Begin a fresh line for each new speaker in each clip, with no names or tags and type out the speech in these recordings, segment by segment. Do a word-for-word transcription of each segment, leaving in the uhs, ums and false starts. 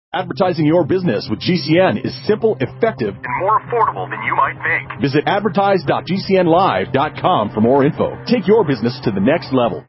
Advertising your business with G C N is simple, effective, and more affordable than you might think. Visit advertise dot g c n live dot com for more info. Take your business to the next level.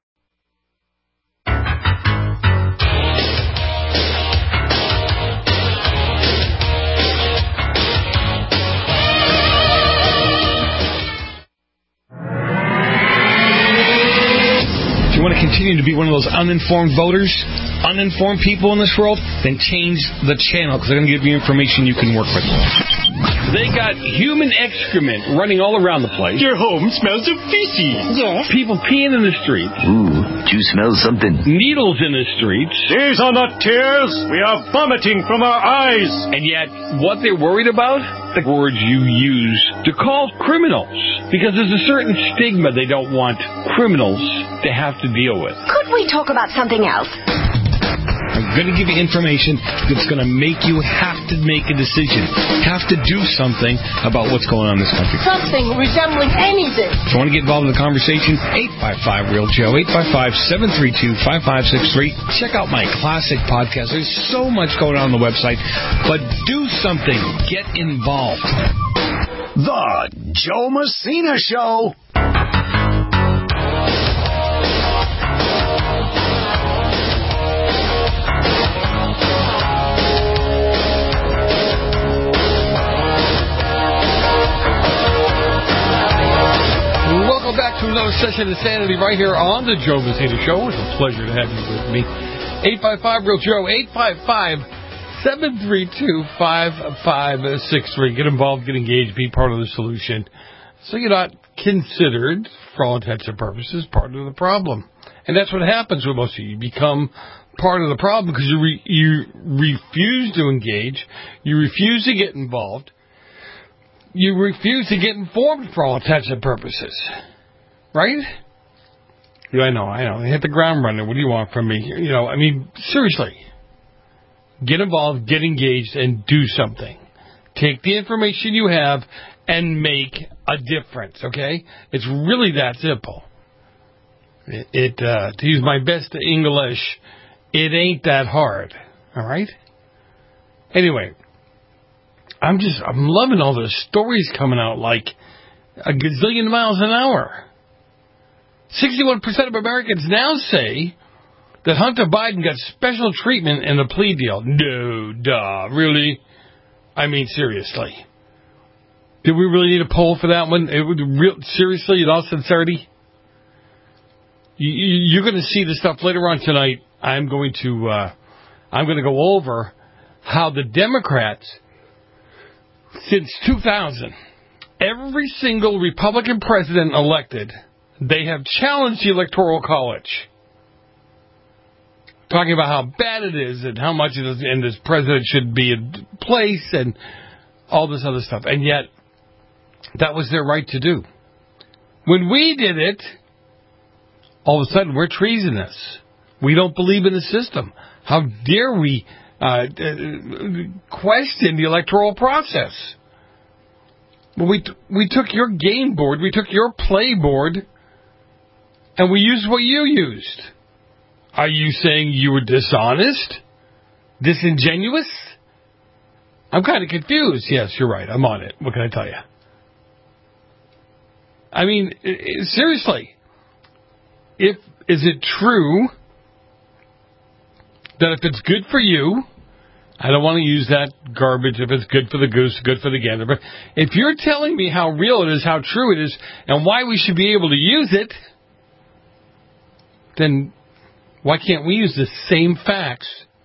If you want to continue to be one of those uninformed voters, uninformed people in this world, then change the channel, because they're going to give you information you can work with. They got human excrement running all around the place.
Your home smells of feces.
Yes.
People peeing in the streets.
Ooh, do you smell something?
Needles in the streets.
These are not tears. We are vomiting from our eyes.
And yet, what they're worried about? The words you use to call criminals. Because there's a certain stigma they don't want criminals to have to deal with.
Could we talk about something else?
I'm going to give you information that's going to make you have to make a decision, have to do something about what's going on in this country.
Something resembling anything.
If you want to get involved in the conversation, eight five five real Joe, eight five five, seven three two, five five six three. Check out my classic podcast. There's so much going on on the website, but do something. Get involved.
The Joe Messina Show.
Welcome back to another session of Insanity right here on the Joe Messina Show. It's a pleasure to have you with me. eight five five real Joe, eight five five, seven three two, five five six three. Get involved, get engaged, be part of the solution. So you're not considered, for all intents and purposes, part of the problem. And that's what happens with most of you. You become part of the problem because you, re- you refuse to engage, you refuse to get involved, you refuse to get informed for all intents and purposes. Right? Yeah, I know, I know. Hit the ground running. What do you want from me? You know, I mean, seriously. Get involved, get engaged, and do something. Take the information you have and make a difference, okay? It's really that simple. It, it uh, to use my best English, it ain't that hard, all right? Anyway, I'm just, I'm loving all the stories coming out like a gazillion miles an hour. sixty-one percent of Americans now say that Hunter Biden got special treatment in the plea deal. No, duh, really? I mean, seriously. Did we really need a poll for that one? It would real, seriously, in all sincerity? You, you, you're going to see the stuff later on tonight. I'm going to, uh, I'm going to go over how the Democrats, since two thousand, every single Republican president elected, they have challenged the Electoral College. Talking about how bad it is and how much it is, and this president should be in place and all this other stuff. And yet, that was their right to do. When we did it, all of a sudden we're treasonous. We don't believe in the system. How dare we uh, question the electoral process? Well, we t- we took your game board, we took your play board, and we used what you used. Are you saying you were dishonest? Disingenuous? I'm kind of confused. Yes, you're right. I'm on it. What can I tell you? I mean, seriously. If is it true that if it's good for you, I don't want to use that garbage, if it's good for the goose, good for the gander, but if you're telling me how real it is, how true it is, and why we should be able to use it, then why can't we use the same facts,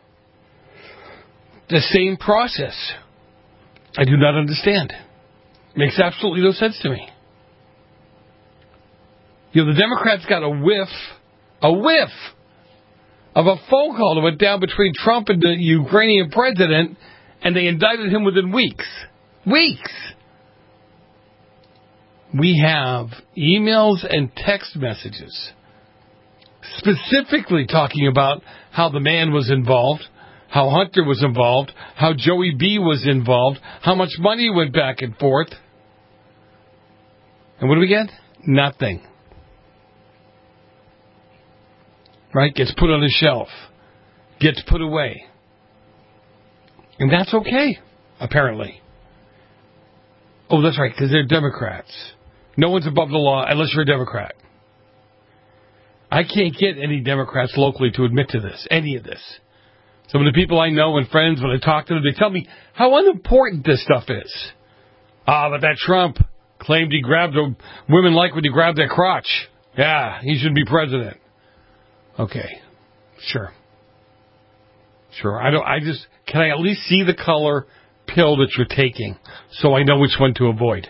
the same process? I do not understand. Makes absolutely no sense to me. You know, the Democrats got a whiff, a whiff of a phone call that went down between Trump and the Ukrainian president, and they indicted him within weeks. Weeks! We have emails and text messages specifically talking about how the man was involved, how Hunter was involved, how Joey B was involved, how much money went back and forth. And what do we get? Nothing. Right? Gets put on the shelf. Gets put away. And that's okay, apparently. Oh, that's right, because they're Democrats. No one's above the law unless you're a Democrat. I can't get any Democrats locally to admit to this, any of this. Some of the people I know and friends, when I talk to them, they tell me how unimportant this stuff is. Ah, but that Trump claimed he grabbed a, women like when he grabbed their crotch. Yeah, he should be president. Okay, sure. Sure, I don't. I just, can I at least see the color pill that you're taking so I know which one to avoid?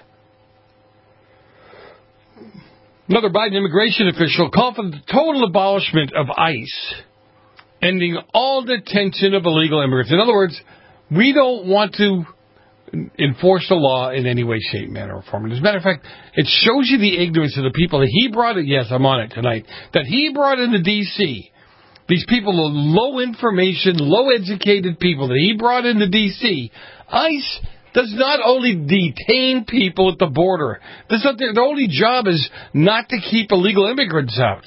Another Biden immigration official called for the total abolishment of ICE, ending all detention of illegal immigrants. In other words, we don't want to enforce the law in any way, shape, manner, or form. And as a matter of fact, it shows you the ignorance of the people that he brought in. Yes, I'm on it tonight. That he brought into D C These people are low information, low educated people that he brought into D C ICE does not only detain people at the border. That's not their, their only job is not to keep illegal immigrants out.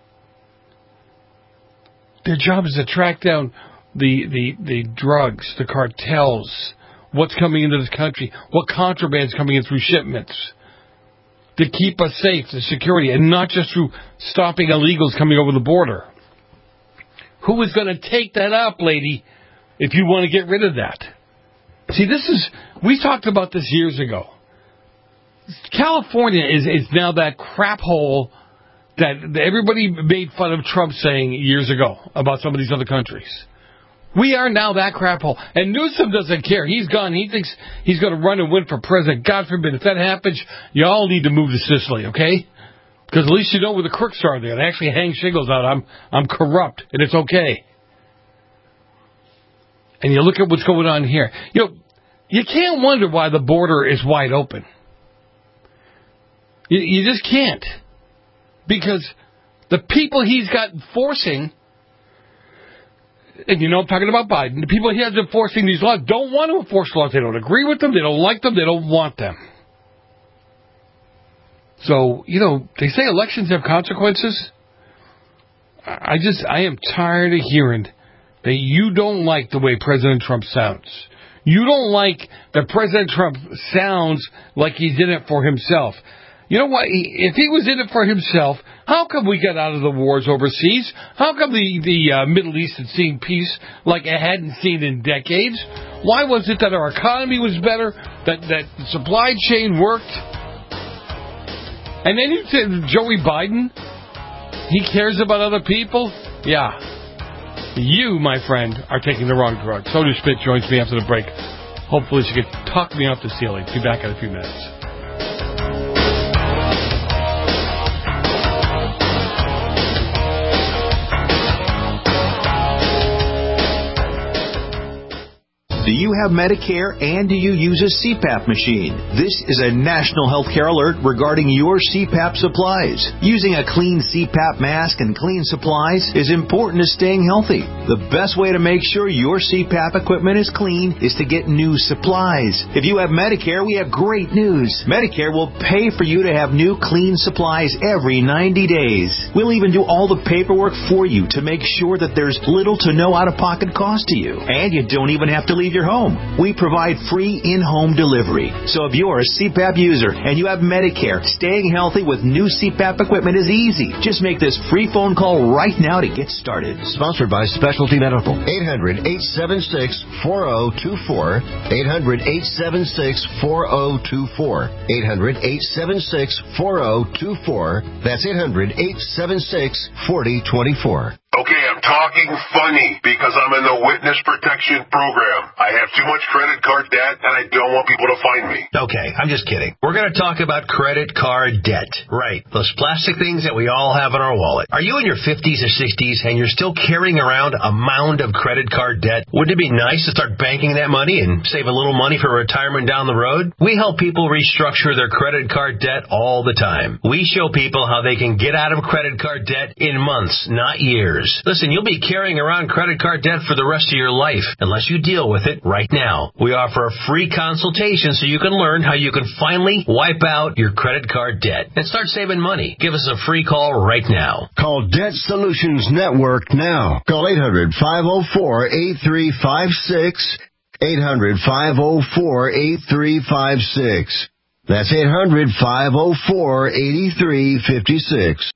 Their job is to track down the, the, the drugs, the cartels, what's coming into this country, what contraband is coming in through shipments, to keep us safe, the security, and not just through stopping illegals coming over the border. Who is going to take that up, lady, if you want to get rid of that? See, this is, we talked about this years ago. California is, is now that crap hole that everybody made fun of Trump saying years ago about some of these other countries. We are now that crap hole. And Newsom doesn't care. He's gone. He thinks he's going to run and win for president. God forbid. If that happens, you all need to move to Sicily, okay? Because at least you know where the crooks are there. They actually hang shingles out. I'm, I'm corrupt, and it's okay. And you look at what's going on here. You know, you can't wonder why the border is wide open. You, you just can't. Because the people he's got enforcing, and you know I'm talking about Biden, the people he has enforcing these laws don't want to enforce laws. They don't agree with them. They don't like them. They don't want them. So, you know, they say elections have consequences. I just, I am tired of hearing that you don't like the way President Trump sounds. You don't like that President Trump sounds like he's in it for himself. You know what? If he was in it for himself, how come we got out of the wars overseas? How come the, the uh, Middle East had seen peace like it hadn't seen in decades? Why was it that our economy was better, that, that the supply chain worked? And then you said Joey Biden, he cares about other people? Yeah. You, my friend, are taking the wrong drug. Soda Spit joins me after the break. Hopefully she can talk me off the ceiling. Be back in a few minutes.
Do you have Medicare and do you use a C PAP machine? This is a national healthcare alert regarding your C PAP supplies. Using a clean C PAP mask and clean supplies is important to staying healthy. The best way to make sure your C PAP equipment is clean is to get new supplies. If you have Medicare, we have great news. Medicare will pay for you to have new clean supplies every ninety days. We'll even do all the paperwork for you to make sure that there's little to no out-of-pocket cost to you. And you don't even have to leave your home. We provide free in-home delivery. So if you're a C PAP user and you have Medicare, staying healthy with new C PAP equipment is easy. Just make this free phone call right now to get started.
Sponsored by Specialty Medical. eight hundred, eight seven six, four zero two four. eight hundred, eight seven six, four zero two four. eight hundred, eight seven six, four zero two four. That's eight hundred, eight seven six, four zero two four.
Okay, I'm talking funny because I'm in the witness protection program. I have too much credit card debt and I don't want people to find me.
Okay, I'm just kidding. We're going to talk about credit card debt. Right, those plastic things that we all have in our wallet. Are you in your fifties or sixties and you're still carrying around a mound of credit card debt? Wouldn't it be nice to start banking that money and save a little money for retirement down the road? We help people restructure their credit card debt all the time. We show people how they can get out of credit card debt in months, not years. Listen, you'll be carrying around credit card debt for the rest of your life unless you deal with it right now. We offer a free consultation so you can learn how you can finally wipe out your credit card debt and start saving money. Give us a free call right now.
Call Debt Solutions Network now. Call eight hundred, five oh four, eight three five six. eight hundred, five oh four, eight three five six. That's eight hundred, five oh four, eight three five six.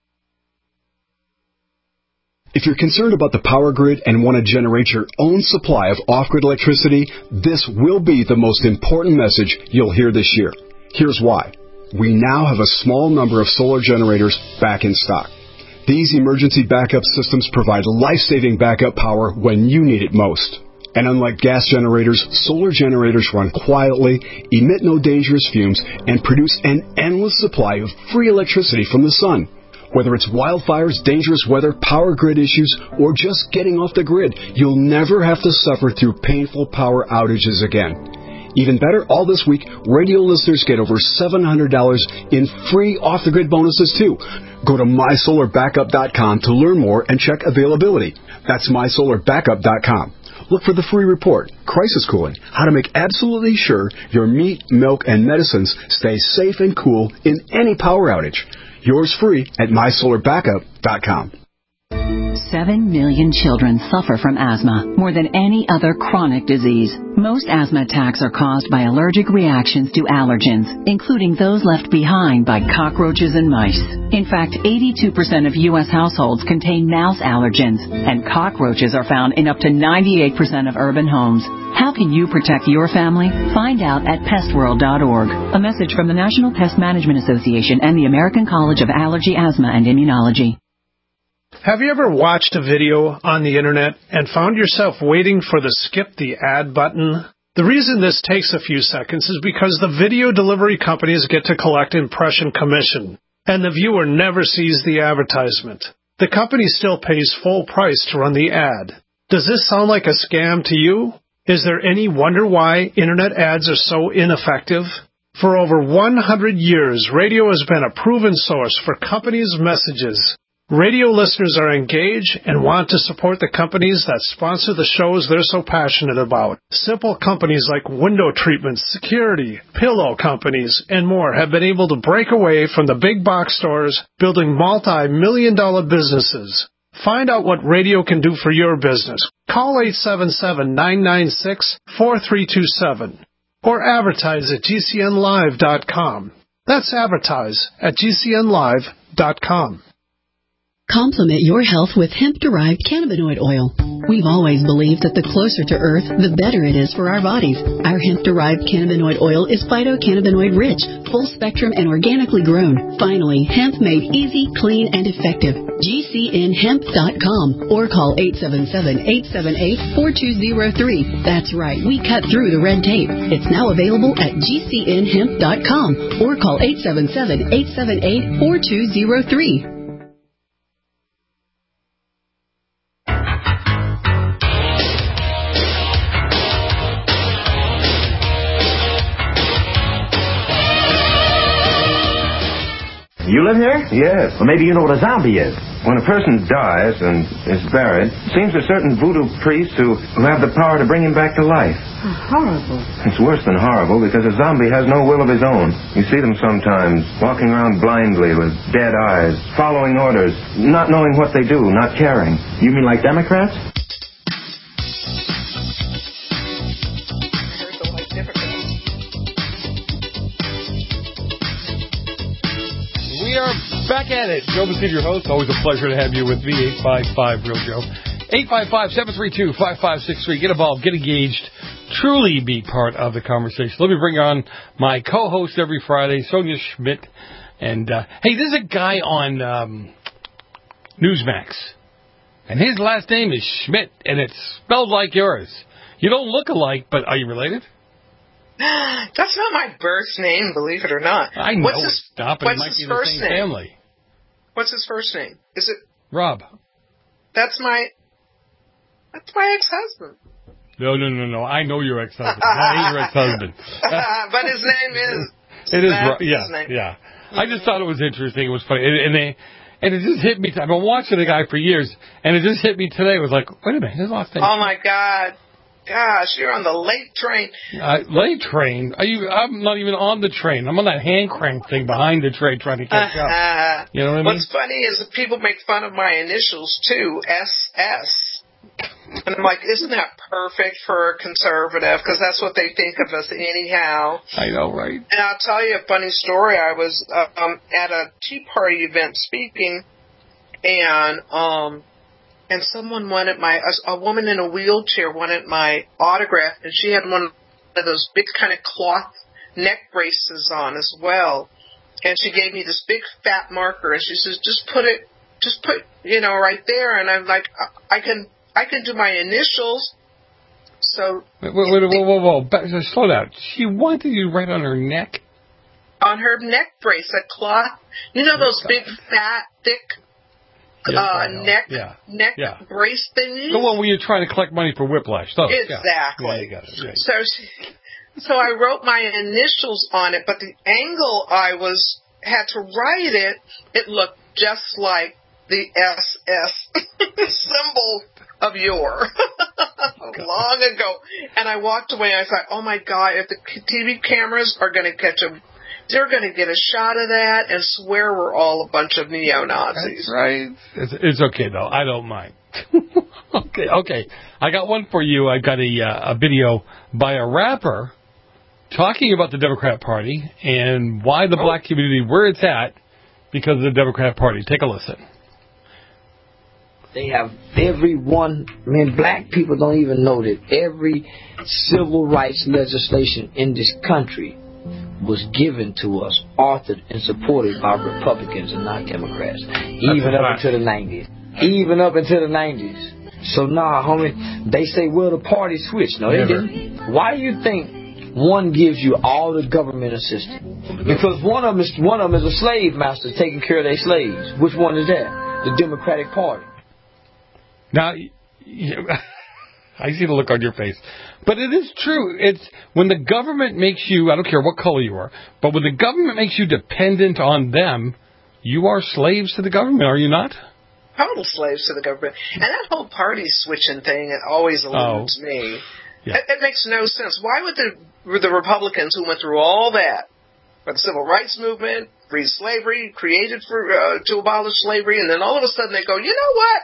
If you're concerned about the power grid and want to generate your own supply of off-grid electricity, this will be the most important message you'll hear this year. Here's why. We now have a small number of solar generators back in stock. These emergency backup systems provide life-saving backup power when you need it most. And unlike gas generators, solar generators run quietly, emit no dangerous fumes, and produce an endless supply of free electricity from the sun. Whether it's wildfires, dangerous weather, power grid issues, or just getting off the grid, you'll never have to suffer through painful power outages again. Even better, all this week, radio listeners get over seven hundred dollars in free off-the-grid bonuses, too. Go to my solar backup dot com to learn more and check availability. That's my solar backup dot com. Look for the free report, Crisis Cooling, how to make absolutely sure your meat, milk, and medicines stay safe and cool in any power outage. Yours free at my solar backup dot com.
Seven million children suffer from asthma, more than any other chronic disease. Most asthma attacks are caused by allergic reactions to allergens, including those left behind by cockroaches and mice. In fact, eighty-two percent of U S households contain mouse allergens, and cockroaches are found in up to ninety-eight percent of urban homes. How can you protect your family? Find out at pest world dot org. A message from the National Pest Management Association and the American College of Allergy, Asthma, and Immunology.
Have you ever watched a video on the internet and found yourself waiting for the skip the ad button? The reason this takes a few seconds is because the video delivery companies get to collect impression commission, and the viewer never sees the advertisement. The company still pays full price to run the ad. Does this sound like a scam to you? Is there any wonder why internet ads are so ineffective? For over one hundred years, radio has been a proven source for companies' messages. Radio listeners are engaged and want to support the companies that sponsor the shows they're so passionate about. Simple companies like window treatments, security, pillow companies, and more have been able to break away from the big box stores, building multi-million dollar businesses. Find out what radio can do for your business. Call eight seven seven, nine nine six, four three two seven or advertise at G C N live dot com. That's advertise at G C N live dot com.
Complement your health with hemp-derived cannabinoid oil. We've always believed that the closer to Earth, the better it is for our bodies. Our hemp-derived cannabinoid oil is phytocannabinoid-rich, full-spectrum, and organically grown. Finally, hemp made easy, clean, and effective. G C N hemp dot com or call eight seven seven, eight seven eight, four two zero three. That's right, we cut through the red tape. It's now available at G C N hemp dot com or call eight seven seven, eight seven eight, four two zero three.
You live here? Yes. Well, maybe you know what a zombie is. When a person dies and is buried, it seems a certain voodoo priest who, who have the power to bring him back to life.
Oh, horrible.
It's worse than horrible because a zombie has no will of his own. You see them sometimes walking around blindly with dead eyes, following orders, not knowing what they do, not caring. You mean like Democrats?
Back at it. Joe Messina, your host. Always a pleasure to have you with me. eight five five, Real Joe. eight five five, seven three two, five five six three. Get involved. Get engaged. Truly be part of the conversation. Let me bring on my co-host every Friday, Sonia Schmidt. And, uh, hey, this is a guy on um, Newsmax. And his last name is Schmidt, and it's spelled like yours. You don't look alike, but are you related?
That's not my birth name, believe it or not.
I know.
What's his,
Stop it.
what's
It might
his
be the
first
same
name?
family.
What's his first name? Is it
Rob?
That's my That's my ex-husband.
No, no, no, no. I know your ex-husband. That ain't your ex-husband.
But his name is
It is
Rob.
Rob. Yeah, yeah. I just thought it was interesting. It was funny. And, and they and it just hit me. I've been watching the guy for years, and it just hit me today. It was like, wait a minute, his last name.
Oh my God. Gosh, you're on the late train.
Uh, late train? Are you? I'm not even on the train. I'm on that hand crank thing behind the train trying to catch
uh,
up. You know what I mean?
What's funny is that people make fun of my initials too, S S. And I'm like, isn't that perfect for a conservative? Because that's what they think of us anyhow.
I know, right?
And I'll tell you a funny story. I was uh, um, at a Tea Party event speaking, and um, and someone wanted my, a, a woman in a wheelchair wanted my autograph, and she had one of those big kind of cloth neck braces on as well. And she gave me this big fat marker, and she says, just put it, just put, you know, right there. And I'm like, I can, I can do my initials. So.
Wait, wait, wait, whoa, whoa, whoa, whoa. Slow down. She wanted you right on her neck?
On her neck brace, a cloth. You know those big, fat, thick
yes,
uh, neck
yeah.
neck
yeah.
brace thingies?
The one where you're trying to collect money for whiplash. Those.
Exactly.
Yeah. Yeah, you got it. Right.
So she, So I wrote my initials on it, but the angle I was had to write it, it looked just like the S S symbol of yore long ago. And I walked away and I thought, oh my God, if the T V cameras are going to catch a, they're going to get a shot of that and swear we're all a bunch of neo-Nazis.
That's right. It's, it's okay, though. I don't mind. okay, okay. I got one for you. I got a, uh, a video by a rapper talking about the Democrat Party and why the black community, where it's at, because of the Democrat Party. Take a listen.
They have every one, man, black people don't even know that every civil rights legislation in this country was given to us, authored and supported by Republicans and not Democrats, even up until the nineties. Even up until the nineties. So, nah, homie, they say, well, the party switched. No, they
Never.
didn't. Why do you think one gives you all the government assistance? Because one of them is, one of them is a slave master taking care of their slaves. Which one is that? The Democratic Party.
Now, I see the look on your face. But it is true. It's when the government makes you, I don't care what color you are, but when the government makes you dependent on them, you are slaves to the government, are you not?
Total slaves to the government. And that whole party switching thing, it always eludes
oh.
me.
Yeah.
It, it makes no sense. Why would the the Republicans who went through all that, for the civil rights movement, free slavery, created for uh, to abolish slavery, and then all of a sudden they go, you know what?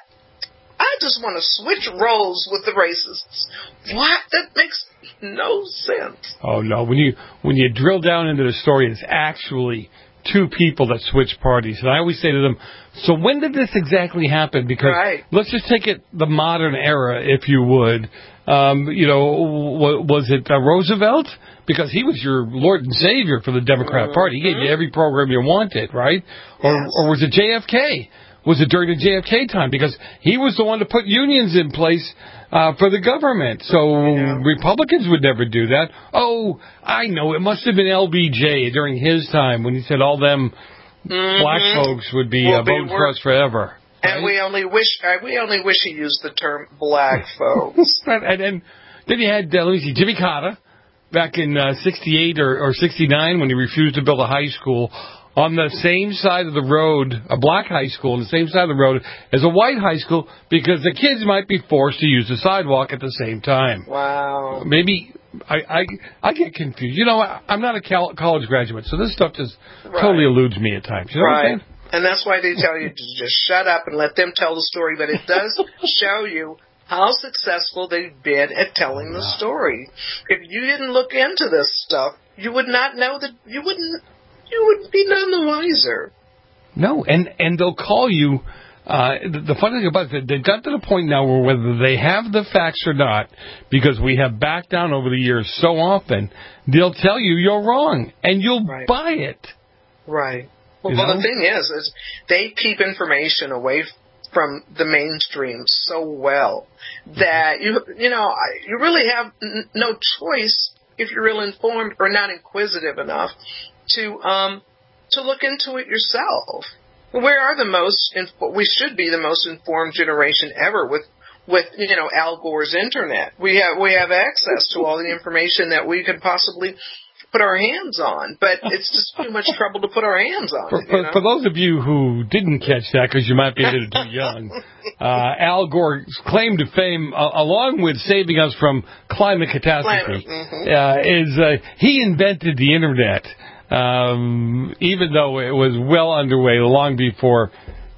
I just want to switch roles with the racists. What? That makes no sense.
Oh no! When you when you drill down into the story, it's actually two people that switch parties. And I always say to them, so when did this exactly happen? Because
right.
let's just take it the modern era, if you would. Um, you know, was it uh, Roosevelt? Because he was your Lord and Savior for the Democrat mm-hmm. Party. He gave you every program you wanted, right? Or,
yes.
or was it J F K? Was it during the J F K time? Because he was the one to put unions in place uh, for the government. So yeah. Republicans would never do that. Oh, I know. It must have been L B J during his time when he said all them mm-hmm. black folks would be
we'll
uh, voting for us forever. Right?
And we only wish uh, we only wish he used the term black folks.
and, and then, then you had, uh, let me see, Jimmy Carter back in uh, sixty-eight or, or sixty-nine when he refused to build a high school on the same side of the road, a black high school on the same side of the road as a white high school, because the kids might be forced to use the sidewalk at the same time.
Wow.
Maybe I I, I get confused. You know, I, I'm not a cal- college graduate, so this stuff just
right.
totally eludes me at times. You know
right.
what I'm saying?
And that's why they tell you to just shut up and let them tell the story. But it does show you how successful they've been at telling the story. If you didn't look into this stuff, you would not know that you wouldn't. You would be none the wiser.
No, and, and they'll call you. Uh, the, the funny thing about it, they've got to the point now where whether they have the facts or not, because we have backed down over the years so often, they'll tell you you're wrong, and you'll
right.
buy it.
Right. Well,
you
well
know?
the thing is, is they keep information away from the mainstream so well that you you know you really have n- no choice if you're ill informed or not inquisitive enough to um to look into it yourself. We are the most inf- we should be the most informed generation ever with with you know Al Gore's internet. We have we have access to all the information that we could possibly put our hands on, but it's just too much trouble to put our hands on.
For,
it,
for,
you know?
for those of you who didn't catch that, because you might be a little too young, uh, Al Gore's claim to fame, uh, along with saving us from climate catastrophe,
mm-hmm.
uh, is uh, he invented the internet, um, even though it was well underway long before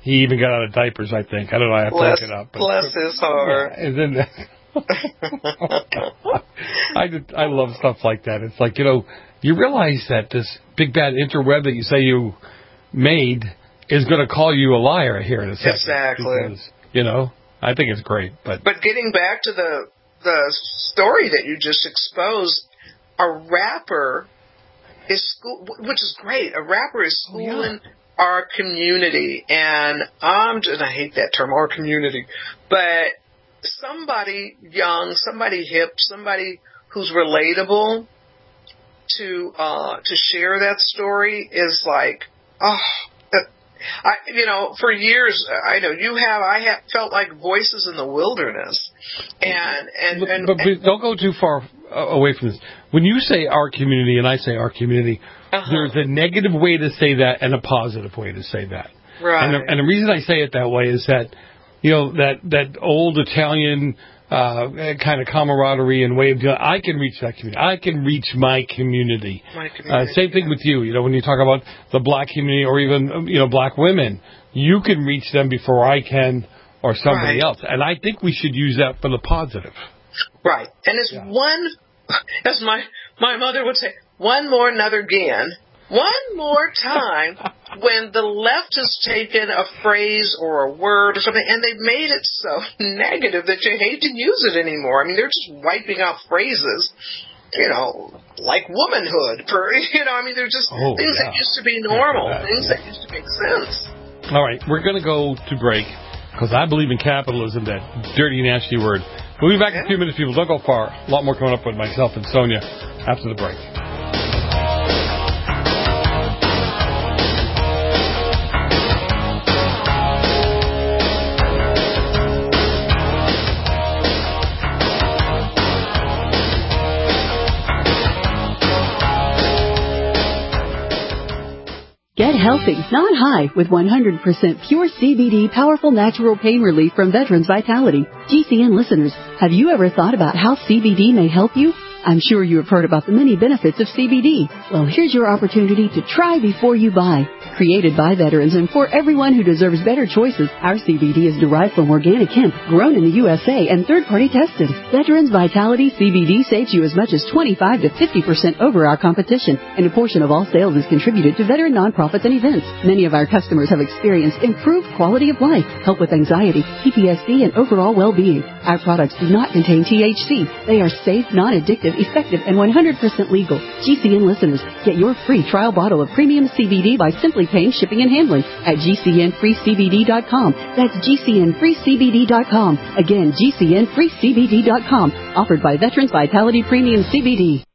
He even got out of diapers, I think. I don't know. I have to
bless,
look it up. But,
bless his heart.
Yeah, and then, I, did, I love stuff like that. It's like, you know, you realize that this big bad interweb that you say you made is going to call you a liar here in a second.
Exactly.
Because, you know, I think it's great. But
but getting back to the the story that you just exposed, a rapper is school, which is great. A rapper is schooling oh, yeah. our community, and I'm just, I hate that term, our community, but somebody young, somebody hip, somebody who's relatable to uh, to share that story is like, oh, that, I you know, for years I know you have, I have felt like voices in the wilderness, and and
but,
and,
but, but don't go too far away from this. When you say our community and I say our community, uh-huh. there's a negative way to say that and a positive way to say that.
Right.
And the, and the reason I say it that way is that, you know, that that old Italian uh, kind of camaraderie and way of doing, I can reach that community. I can reach my community.
My community.
Uh, same thing with you. You know, when you talk about the black community or even, you know, black women, you can reach them before I can or somebody
right.
else. And I think we should use that for the positive.
Right. And it's yeah. one, as my, my mother would say, one more another again. One more time when the left has taken a phrase or a word or something and they've made it so negative that you hate to use it anymore. I mean, they're just wiping out phrases, you know, like womanhood. For, you know, I mean, they're just
oh,
things
yeah.
that used to be normal,
that,
things
yeah.
that used to make sense.
All right, we're going to go to break because I believe in capitalism, that dirty, nasty word. We'll be back yeah. in a few minutes, people. Don't go far. A lot more coming up with myself and Sonia after the break.
Get healthy, not high, with one hundred percent pure C B D powerful natural pain relief from Veterans Vitality. G C N listeners, have you ever thought about how C B D may help you? I'm sure you have heard about the many benefits of C B D. Well, here's your opportunity to try before you buy. Created by veterans and for everyone who deserves better choices, our C B D is derived from organic hemp, grown in the U S A and third-party tested. Veterans Vitality C B D saves you as much as twenty-five to fifty percent over our competition, and a portion of all sales is contributed to veteran nonprofits and events. Many of our customers have experienced improved quality of life, help with anxiety, P T S D, and overall well-being. Our products do not contain T H C. They are safe, non-addictive, effective, and one hundred percent legal. G C N listeners, get your free trial bottle of premium C B D by simply paying shipping and handling at G C N free C B D dot com. That's G C N free C B D dot com. Again, G C N free C B D dot com. Offered by Veterans Vitality Premium C B D.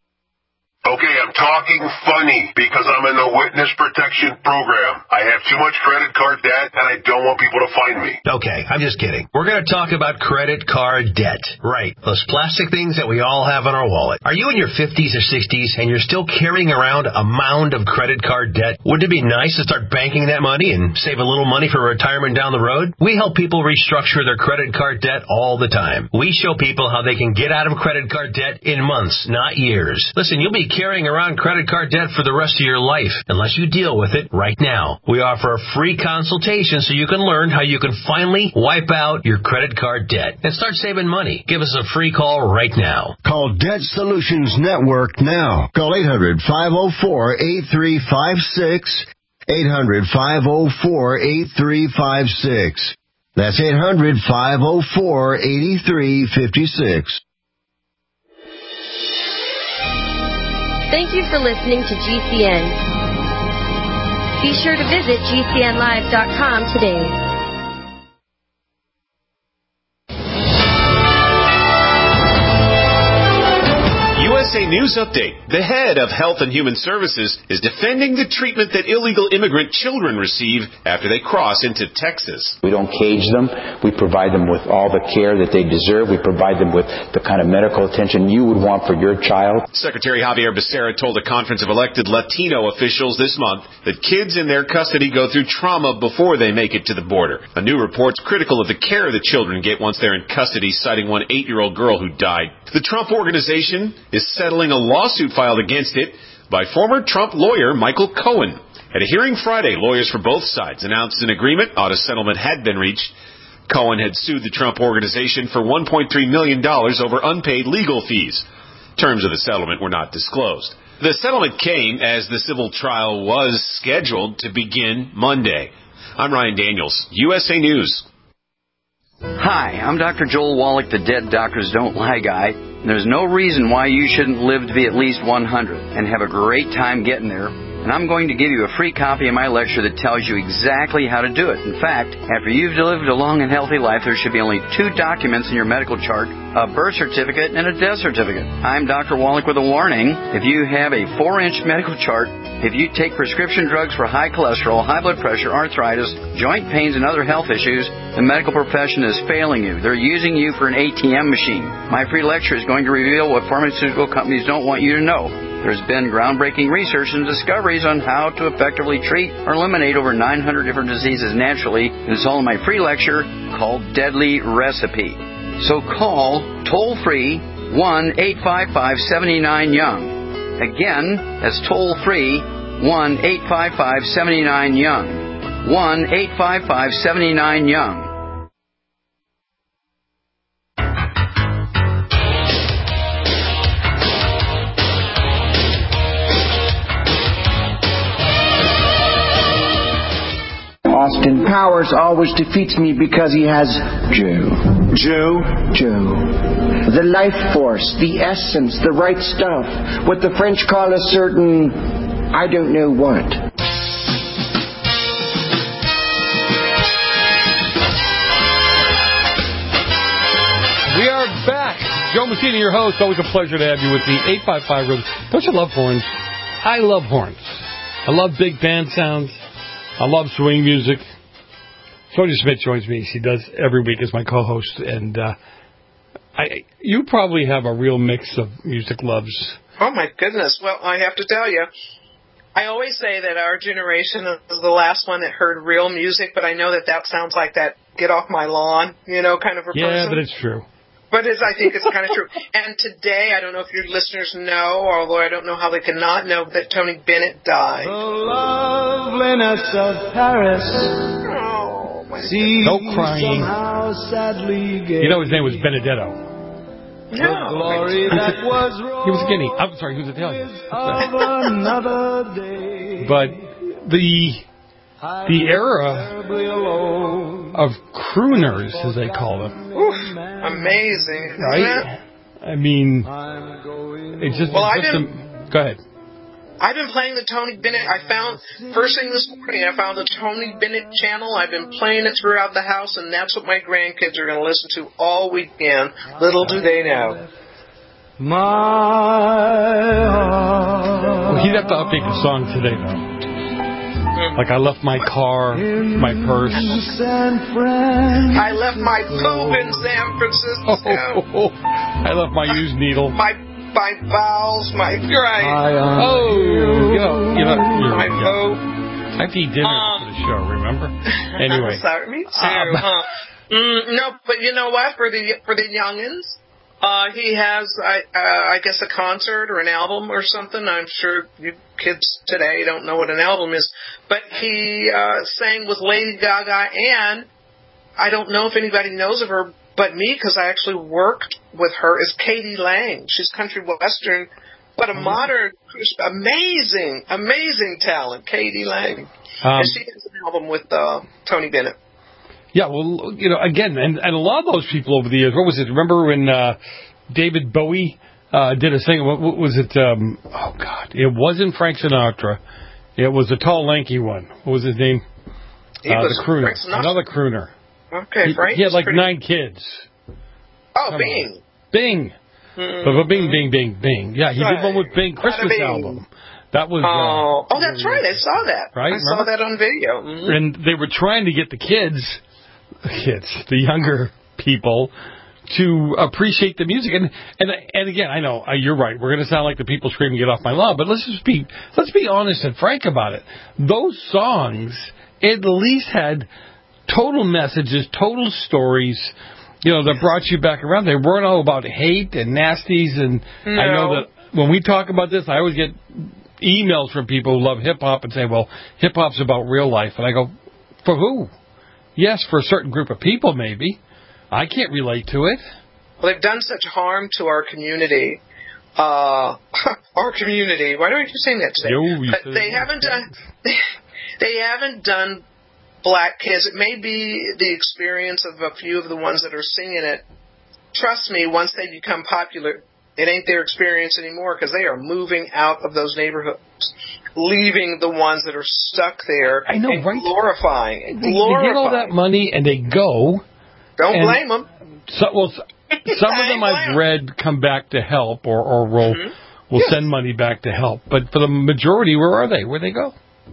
Okay, I'm talking funny because I'm in the witness protection program. I have too much credit card debt and I don't want people to find me.
Okay, I'm just kidding. We're going to talk about credit card debt. Right, those plastic things that we all have in our wallet. Are you in your fifties or sixties and you're still carrying around a mound of credit card debt? Wouldn't it be nice to start banking that money and save a little money for retirement down the road? We help people restructure their credit card debt all the time. We show people how they can get out of credit card debt in months, not years. Listen, you'll be carrying around credit card debt for the rest of your life unless you deal with it right now. We offer a free consultation so you can learn how you can finally wipe out your credit card debt and start saving money. Give us a free call right now.
Call Debt Solutions Network now. Call eight hundred, five oh four, eight three five six, eight hundred, five oh four, eight three five six. That's eight hundred, five oh four, eight three five six.
Thank you for listening to G C N. Be sure to visit G C N live dot com today.
U S A News Update. The head of Health and Human Services is defending the treatment that illegal immigrant children receive after they cross into Texas.
We don't cage them. We provide them with all the care that they deserve. We provide them with the kind of medical attention you would want for your child.
Secretary Javier Becerra told a conference of elected Latino officials this month that kids in their custody go through trauma before they make it to the border. A new report's critical of the care the children get once they're in custody, citing one eight-year-old girl who died. The Trump Organization is settling a lawsuit filed against it by former Trump lawyer Michael Cohen. At a hearing Friday, lawyers for both sides announced an agreement on a settlement had been reached. Cohen had sued the Trump Organization for one point three million dollars over unpaid legal fees. Terms of the settlement were not disclosed. The settlement came as the civil trial was scheduled to begin Monday. I'm Ryan Daniels, U S A News.
Hi, I'm Doctor Joel Wallach, the Dead Doctors Don't Lie guy. There's no reason why you shouldn't live to be at least one hundred and have a great time getting there. And I'm going to give you a free copy of my lecture that tells you exactly how to do it. In fact, after you've lived a long and healthy life, there should be only two documents in your medical chart, a birth certificate and a death certificate. I'm Doctor Wallach with a warning. If you have a four-inch medical chart, if you take prescription drugs for high cholesterol, high blood pressure, arthritis, joint pains, and other health issues, the medical profession is failing you. They're using you for an A T M machine. My free lecture is going to reveal what pharmaceutical companies don't want you to know. There's been groundbreaking research and discoveries on how to effectively treat or eliminate over nine hundred different diseases naturally. And it's all in my free lecture called Deadly Recipe. So call toll-free one eight five five, seven nine, young. Again, that's toll-free one eight five five, seven nine, young. one eight five five, seven nine, young.
Austin Powers always defeats me because he has Joe. Joe? Joe. The life force, the essence, the right stuff. What the French call a certain, I don't know what.
We are back. Joe Messina, your host. Always a pleasure to have you with me. eight five five, don't you love horns? I love horns. I love big band sounds. I love swing music. Sonia Smith joins me. She does every week as my co-host. And uh, I, you probably have a real mix of music loves.
Oh, my goodness. Well, I have to tell you, I always say that our generation is the last one that heard real music, but I know that that sounds like that get off my lawn, you know, kind of a
yeah,
person.
Yeah, but it's true.
But it's, I think it's kind of true. And today, I don't know if your listeners know, although I don't know how they can not know, that Tony Bennett died.
The loveliness of Paris.
Oh, my
No crying.
Sadly
you know his name was Benedetto.
No.
The glory that was
he was Guinea. I'm sorry, he was Italian.
Of another day.
But the... The era of crooners, as they call them.
Oof, amazing.
Right? I mean, it's just...
Well,
it's
I've
just
been,
a, go ahead.
I've been playing the Tony Bennett. I found, first thing this morning, I found the Tony Bennett channel. I've been playing it throughout the house, and that's what my grandkids are going to listen to all weekend. Little do they know.
My heart.
Well, he'd have to update the song today, though. Like, I left my car, my purse.
I left my poop in San Francisco.
Oh, I left my used needle.
My my bowels, my right.
Oh, you know, you know,
my poop.
I have to eat dinner
um,
for the show. Remember? Anyway.
Sorry, me too.
Um,
huh? mm, no, but you know what? For the for the youngins. Uh, he has, I, uh, I guess, a concert or an album or something. I'm sure you kids today don't know what an album is. But he uh, sang with Lady Gaga, and I don't know if anybody knows of her but me, because I actually worked with her, is Katie Lang. She's country western, but a modern, amazing, amazing talent, Katie Lang. Um, and she has an album with uh, Tony Bennett.
Yeah, well, you know, again, and, and a lot of those people over the years, what was it? Remember when uh, David Bowie uh, did a thing? What, what was it? Um, oh, God. It wasn't Frank Sinatra. It was a tall, lanky one. What was his name?
He
uh,
was
the crooner.
Frank
Another crooner.
Okay,
he,
Frank.
He had like
pretty...
nine kids.
Oh,
Come
Bing.
On. Bing.
Mm-hmm.
But Bing, Bing, Bing, Bing. Yeah, he
right.
did one with Bing, Christmas
Bing.
album. That was.
Oh,
uh,
oh, that's right. I saw that.
Right?
I
Remember?
saw that on video. Mm-hmm.
And they were trying to get the kids, kids, the younger people, to appreciate the music. And and and again, I know uh, you're right. We're going to sound like the people screaming "Get off my lawn," but let's just be let's be honest and frank about it. Those songs at least had total messages, total stories. You know, that brought you back around. They weren't all about hate and nasties. And
no.
I know that when we talk about this, I always get emails from people who love hip-hop and say, well, hip-hop's about real life. And I go, for who? Yes, for a certain group of people, maybe. I can't relate to it.
Well, they've done such harm to our community. Uh, our community. Why don't you sing that today?
Yo,
but they haven't done. They haven't done black kids. It may be the experience of a few of the ones that are singing it. Trust me, once they become popular, it ain't their experience anymore because they are moving out of those neighborhoods, leaving the ones that are stuck there.
I know,
and
right?
Glorifying, and
they,
glorifying.
They get all that money and they go.
Don't blame them.
So, well, some of them I've read come back to help or, or will, mm-hmm. will yes. send money back to help. But for the majority, where are they? Where they go?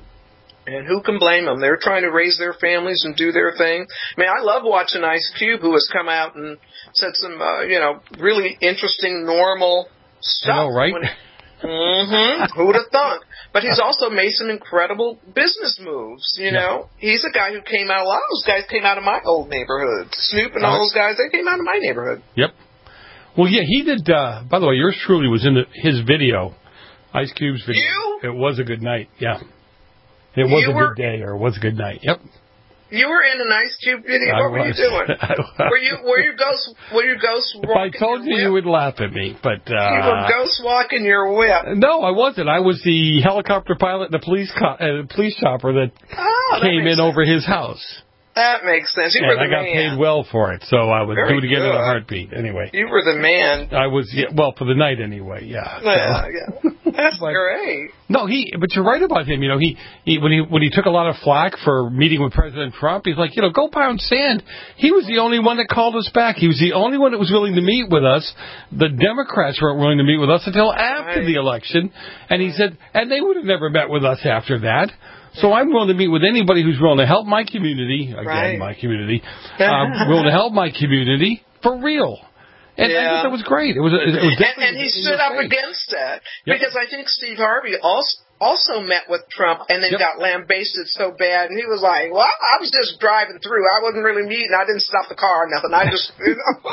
And who can blame them? They're trying to raise their families and do their thing. I mean, I love watching Ice Cube, who has come out and said some, uh, you know, really interesting, normal stuff.
I know, right?
When, mm-hmm. Who'd have thought? But he's also made some incredible business moves, you know. Yeah. He's a guy who came out, a lot of those guys came out of my old neighborhood. Snoop and all those guys, they came out of my neighborhood.
Yep. Well, yeah, he did, uh, by the way, yours truly was in the, his video, Ice Cube's video.
You?
It was a good night, yeah. It was
you
a
were,
good day, or it was a good night, yep.
You were in an Ice Cube video.
I
what were
was.
you doing? were you were you ghost were you ghost
If
walking?
I told you, you would laugh at me, but uh,
you were ghost walking your whip.
No, I wasn't. I was the helicopter pilot, and the police co- uh, police chopper that
oh,
came
that
in
sense.
over his house.
That makes sense. You
and
were the
I got
man.
paid well for it, so I would
Very
do it again
good.
in a heartbeat. Anyway,
you were the man.
I was yeah, well for the night anyway. Yeah.
Yeah,
so.
yeah. That's
but,
great.
No, he. But you're right about him. You know, he, he when he when he took a lot of flack for meeting with President Trump, he's like, you know, go pound sand. He was the only one that called us back. He was the only one that was willing to meet with us. The Democrats weren't willing to meet with us until after
right.
the election, and he said, and they would have never met with us after that. So I'm willing to meet with anybody who's willing to help my community. Again,
right.
my community. Um, willing to help my community for real. And
yeah.
I think that was great. It was. It was
and, and he stood up
great.
against that
yep.
because I think Steve Harvey also also met with Trump and then
yep.
got lambasted so bad, and he was like, "Well, I was just driving through. I wasn't really meeting. I didn't stop the car or nothing. I just." You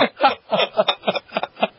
know.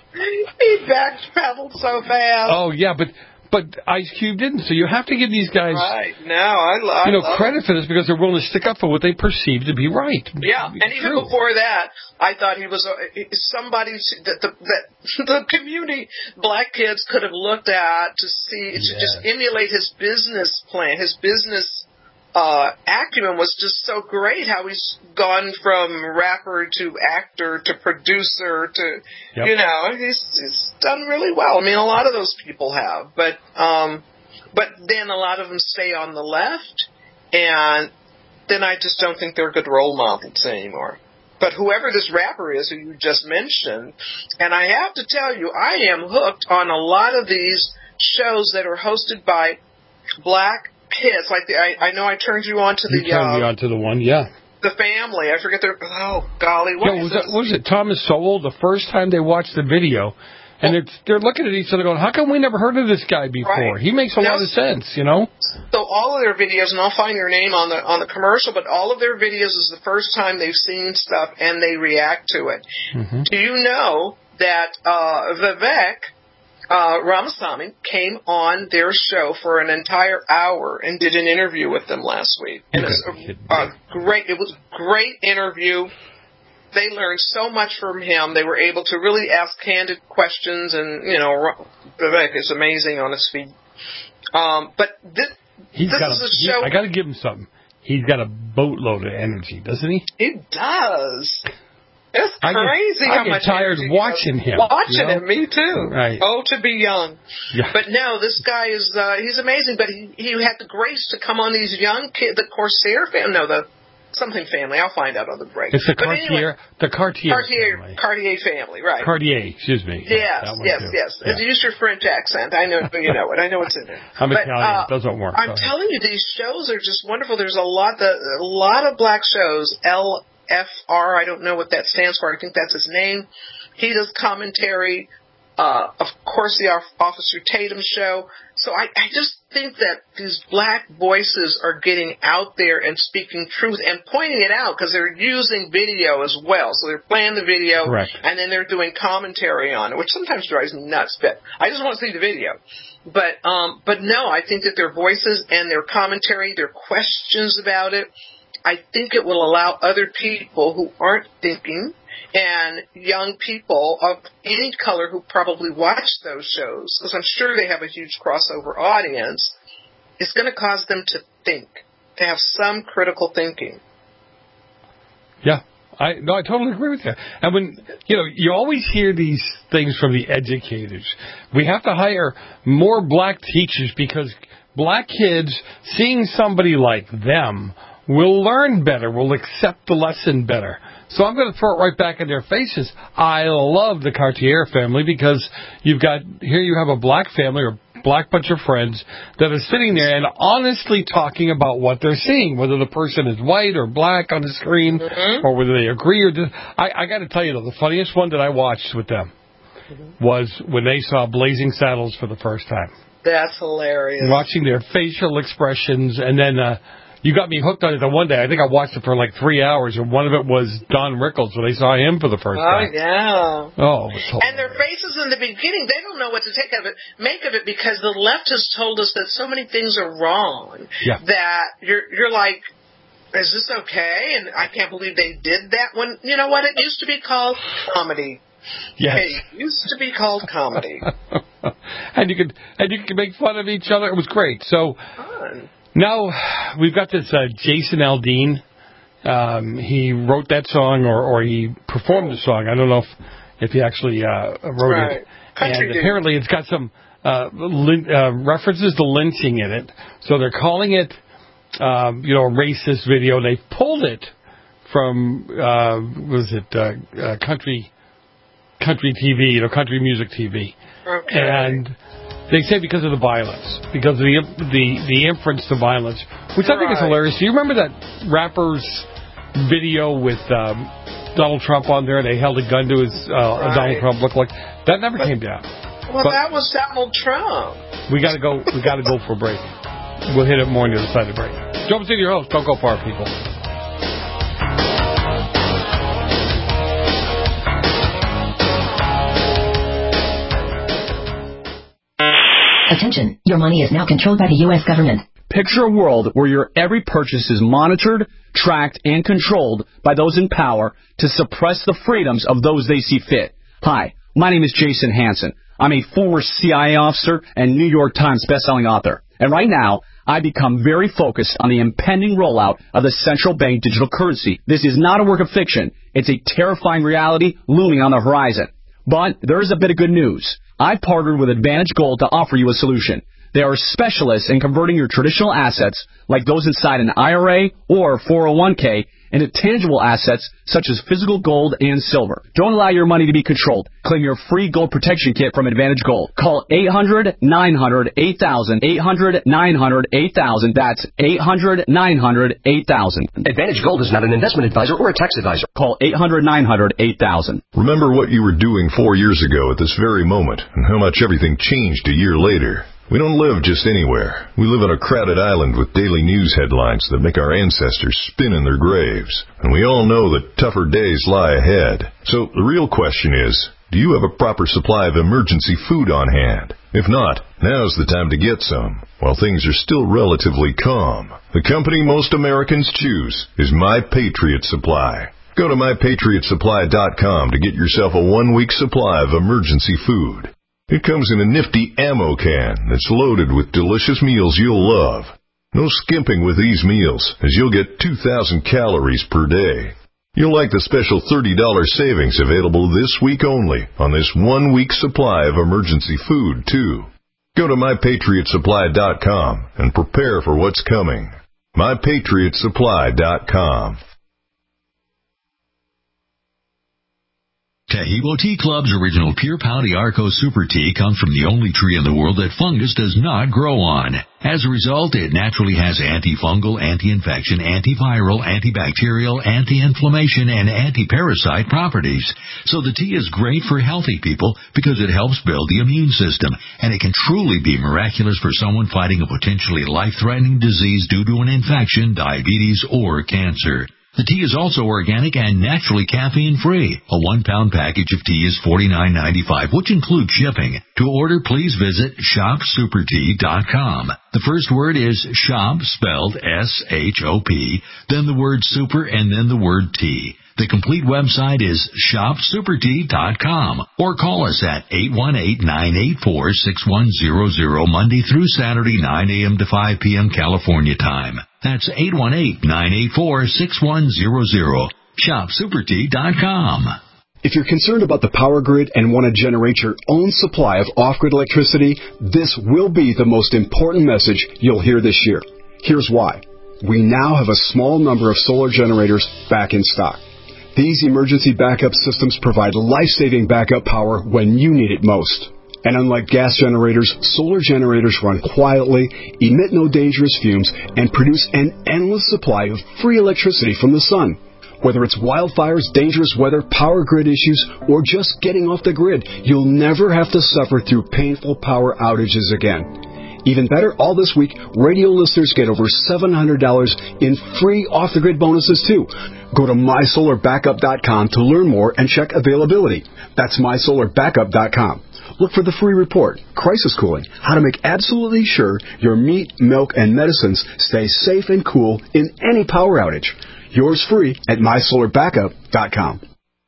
He backpedaled so fast.
Oh yeah, but. But Ice Cube didn't, so you have to give these guys,
right? No, I, I
you know,
love
credit
it.
for this because they're willing to stick up for what they perceive to be right.
Yeah, and even
true.
before that, I thought he was a, somebody that the, that the community, black kids could have looked at to see to
yes.
just emulate his business plan, his business uh, acumen was just so great. How he's gone from rapper to actor to producer to, yep. you know, he's, he's done really well. I mean, a lot of those people have, but um, but then a lot of them stay on the left, and then I just don't think they're good role models anymore. But whoever this rapper is who you just mentioned, and I have to tell you, I am hooked on a lot of these shows that are hosted by black kids. Like the, I, I know I turned you on to the.
You turned
uh,
me on to the one, yeah.
The family. I forget their. Oh golly, what
yeah, was,
is
that, what was it? Thomas Sowell. The first time they watched the video, and oh. it's, they're looking at each other going, "How come we never heard of this guy before?
Right.
He makes a
now,
lot of sense, you know."
So all of their videos, and I'll find their name on the on the commercial, but all of their videos is the first time they've seen stuff and they react to it.
Mm-hmm.
Do you know that uh, Vivek uh, Ramaswamy came on their show for an entire hour and did an interview with them last week? And it was a, a great. It was a great interview. They learned so much from him. They were able to really ask candid questions, and you know, Vivek is amazing on his feet. Um, but this,
He's
this
got
is
a,
a show.
He, I got to give him something. He's got a boatload of energy, doesn't he?
He does. It's
I
crazy
get,
how
I get
much
tired
energy
watching him.
Watching
you know?
him, me too.
Right.
Oh, to be young.
Yeah.
But no, this guy is, uh, he's amazing, but he, he had the grace to come on these young kids, the Corsair family, no, the something family, I'll find out on the break.
It's the
but
Cartier,
anyway,
the Cartier
Cartier
family.
Cartier family, right.
Cartier, excuse me.
Yes, yes,
too.
yes.
Yeah.
Use your French accent. I know, you know it. I know it's in there.
I'm
but,
Italian.
Uh,
it doesn't work.
I'm telling you, these shows are just wonderful. There's a lot, the, a lot of black shows, L F R, I don't know what that stands for. I think that's his name. He does commentary. Uh, of course, the Officer Tatum show. So I, I just think that these black voices are getting out there and speaking truth and pointing it out because they're using video as well. So they're playing the video
Correct.
and then they're doing commentary on it, which sometimes drives me nuts. But I just want to see the video. But um, but no, I think that their voices and their commentary, their questions about it, I think it will allow other people who aren't thinking and young people of any color who probably watch those shows, because I'm sure they have a huge crossover audience, it's going to cause them to think, to have some critical thinking.
Yeah. I no, I totally agree with you. And when, you know, you always hear these things from the educators. We have to hire more black teachers because black kids, seeing somebody like them, will learn better, will accept the lesson better. So I'm going to throw it right back in their faces. I love the Cartier family because you've got, here you have a black family or black bunch of friends that are sitting there and honestly talking about what they're seeing, whether the person is white or black on the screen, mm-hmm. or whether they agree or dis- I, I got to tell you, though, the funniest one that I watched with them mm-hmm. was when they saw Blazing Saddles for the first time.
That's hilarious.
Watching their facial expressions, and then uh, you got me hooked on it the one day. I think I watched it for like three hours, and one of it was Don Rickles when they saw him for the first
oh,
time.
Oh, yeah.
Oh, it was hilarious.
And their faces in the beginning, they don't know what to take of it, make of it, because the left has told us that so many things are wrong
yeah.
that you're you're like, is this okay? And I can't believe they did that. When you know what, it used to be called comedy.
Yes.
It used to be called comedy.
and you could and you could make fun of each other. It was great. So
Fun.
Now we've got this uh, Jason Aldean. Um, he wrote that song, or, or he performed the song. I don't know if, if he actually uh, wrote
right.
it.
Country
and
dude.
Apparently it's got some uh, lin- uh, references to lynching in it. So they're calling it, um, you know, a racist video. They pulled it from, uh, was it uh, uh, country country T V, you know, country music T V.
Okay.
And they say because of the violence, because of the the, the inference to violence, which I think is
Right.
hilarious. Do you remember that rapper's video with um, Donald Trump on there? They held a gun to his uh,
Right.
Donald Trump looked like that never came down.
Well,
But
that was Donald Trump.
we got to go. We got to go for a break. We'll hit it more on the other side of the break. Joe Massino, your host. Don't go far, people.
Attention, your money is now controlled by the U S government.
Picture a world where your every purchase is monitored, tracked, and controlled by those in power to suppress the freedoms of those they see fit. Hi, my name is Jason Hansen. I'm a former C I A officer and New York Times bestselling author. And right now, I become very focused on the impending rollout of the central bank digital currency. This is not a work of fiction. It's a terrifying reality looming on the horizon. But there is a bit of good news. I've partnered with Advantage Gold to offer you a solution. They are specialists in converting your traditional assets, like those inside an I R A or four oh one k, into tangible assets such as physical gold and silver. Don't allow your money to be controlled. Claim your free gold protection kit from Advantage Gold. Call eight hundred, nine hundred, eight thousand, eight hundred, nine hundred, eight thousand. That's eight hundred, nine hundred, eight thousand.
Advantage Gold is not an investment advisor or a tax advisor.
Call eight hundred, nine hundred, eight thousand.
Remember what you were doing four years ago at this very moment and how much everything changed a year later. We don't live just anywhere. We live on a crowded island with daily news headlines that make our ancestors spin in their graves. And we all know that tougher days lie ahead. So the real question is, do you have a proper supply of emergency food on hand? If not, now's the time to get some, while things are still relatively calm. The company most Americans choose is My Patriot Supply. Go to my patriot supply dot com to get yourself a one-week supply of emergency food. It comes in a nifty ammo can that's loaded with delicious meals you'll love. No skimping with these meals, as you'll get two thousand calories per day. You'll like the special thirty dollars savings available this week only on this one-week supply of emergency food, too. Go to my patriot supply dot com and prepare for what's coming. my patriot supply dot com.
Tahibo Tea Club's original Pure Pouty Arco Super Tea comes from the only tree in the world that fungus does not grow on. As a result, it naturally has antifungal, anti-infection, antiviral, antibacterial, anti-inflammation, and anti-parasite properties. So the tea is great for healthy people because it helps build the immune system, and it can truly be miraculous for someone fighting a potentially life-threatening disease due to an infection, diabetes, or cancer. The tea is also organic and naturally caffeine-free. A one-pound package of tea is forty-nine ninety-five, which includes shipping. To order, please visit shop super tea dot com. The first word is shop, spelled S H O P, then the word super, and then the word tea. The complete website is shop super tea dot com, or call us at eight one eight, nine eight four, six one zero zero Monday through Saturday, nine a.m. to five p.m. California time. That's eight one eight, nine eight four, six one zero zero. shop super tea dot com.
If you're concerned about the power grid and want to generate your own supply of off-grid electricity, this will be the most important message you'll hear this year. Here's why. We now have a small number of solar generators back in stock. These emergency backup systems provide life-saving backup power when you need it most. And unlike gas generators, solar generators run quietly, emit no dangerous fumes, and produce an endless supply of free electricity from the sun. Whether it's wildfires, dangerous weather, power grid issues, or just getting off the grid, you'll never have to suffer through painful power outages again. Even better, all this week, radio listeners get over seven hundred dollars in free off-the-grid bonuses, too. Go to my solar backup dot com to learn more and check availability. That's my solar backup dot com. Look for the free report, Crisis Cooling, how to make absolutely sure your meat, milk, and medicines stay safe and cool in any power outage. Yours free at my solar backup dot com.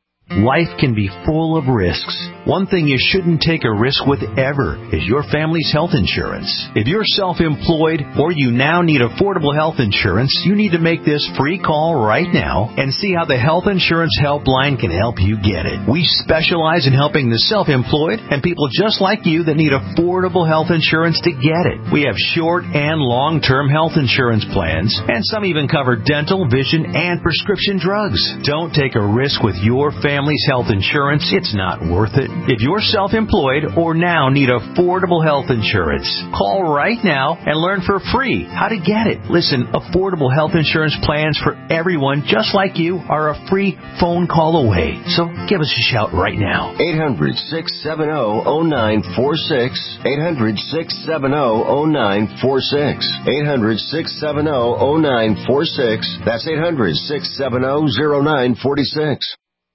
Life can be full of risks. One thing you shouldn't take a risk with ever is your family's health insurance. If you're self-employed or you now need affordable health insurance, you need to make this free call right now and see how the Health Insurance Helpline can help you get it. We specialize in helping the self-employed and people just like you that need affordable health insurance to get it. We have short and long-term health insurance plans, and some even cover dental, vision, and prescription drugs. Don't take a risk with your family's health insurance. It's not worth it. If you're self-employed or now need affordable health insurance, call right now and learn for free how to get it. Listen, affordable health insurance plans for everyone just like you are a free phone call away. So give us a shout right now.
eight hundred, six seven zero, zero nine four six. eight hundred, six seven zero, zero nine four six. eight hundred, six seven zero, zero nine four six. That's eight hundred, six seven zero, zero nine four six.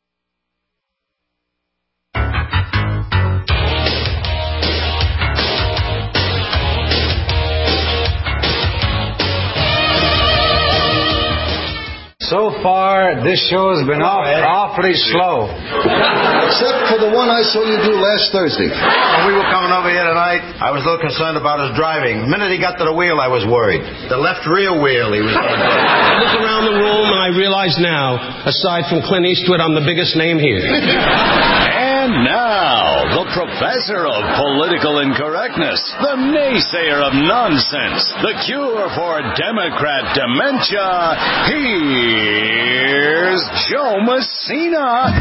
So far, this show has been off, awfully slow.
Except for the one I saw you do last Thursday.
When we were coming over here tonight, I was a little concerned about his driving. The minute he got to the wheel, I was worried. The left rear wheel, he was going to
I look around the room and I realize now, aside from Clint Eastwood, I'm the biggest name here.
And now, the professor of political incorrectness, the naysayer of nonsense, the cure for Democrat dementia, here's Joe Messina.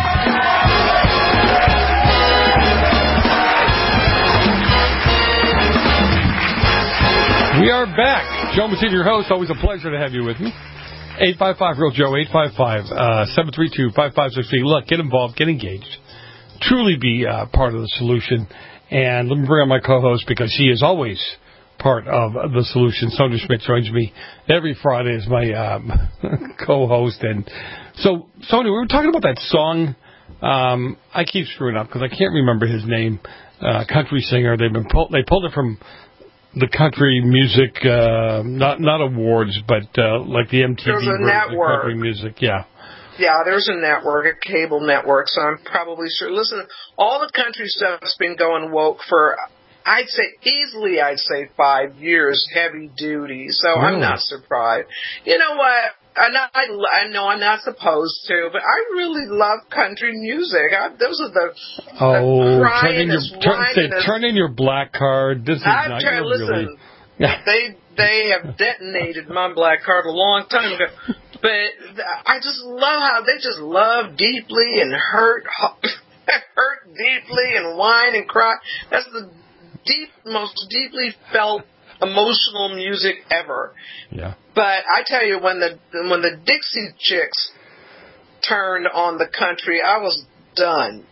We are back. Joe Messina, your host. Always a pleasure to have you with me. eight five five, real Joe, eight five five, seven three two, five five six three. Look, get involved, get engaged. Truly be uh, part of the solution. And let me bring on my co-host because she is always part of the solution. Sonia Schmidt joins me every Friday as my um, co-host. And so, Sonia, we were talking about that song. Um, I keep screwing up because I can't remember his name. Uh, country singer. They've been pulled. They pulled it from the country music, uh, not not awards, but uh, like the M T V
There's a
network. Country music. Yeah.
Yeah, there's a network, a cable network, so I'm probably sure. Listen, all the country stuff's been going woke for, I'd say, easily, I'd say five years, heavy duty, so really? I'm not surprised. You know what? And I, I know I'm not supposed to, but I really love country music. I, those are the,
oh,
the
turn in your, turn, say, turn in your black card. This is
I've
not
tried, listen,
really...
they, they have detonated my black card a long time ago. But I just love how they just love deeply and hurt, hurt deeply and whine and cry. That's the deep, most deeply felt emotional music ever.
Yeah.
But I tell you, when the when the Dixie Chicks turned on the country, I was done.